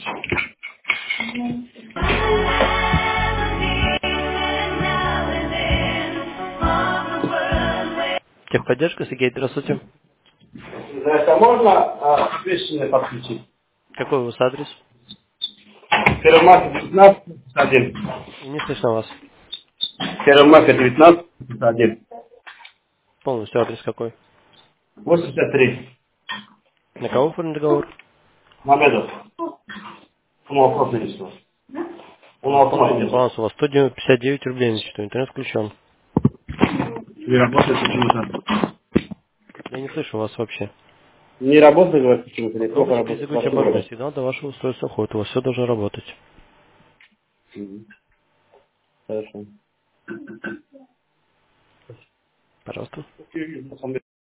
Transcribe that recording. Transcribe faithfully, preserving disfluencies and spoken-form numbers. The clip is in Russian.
Техподдержка, Сергей, здравствуйте. Здравствуйте, а можно а, ответственное подключить? Какой у вас адрес? Первомайка девятнадцать, один. Не слышно вас. Первомайка девятнадцать, один. Полностью адрес какой? восемьдесят три. На кого оформлен договор? Мамедов. Он вопрос не решил. Он Смотрите, автоматом. баланс у вас сто пятьдесят девять рублей на счету, интернет включен. Не работает почему-то. Я не слышу вас вообще. Не работает, говорит, почему-то. Не плохо Попробуйте работает. перезагрузить Ваш оборотный номер. сигнал до вашего устройства ходит. У вас все должно работать. Мгм. Хорошо. Пожалуйста. Окей, на самом деле.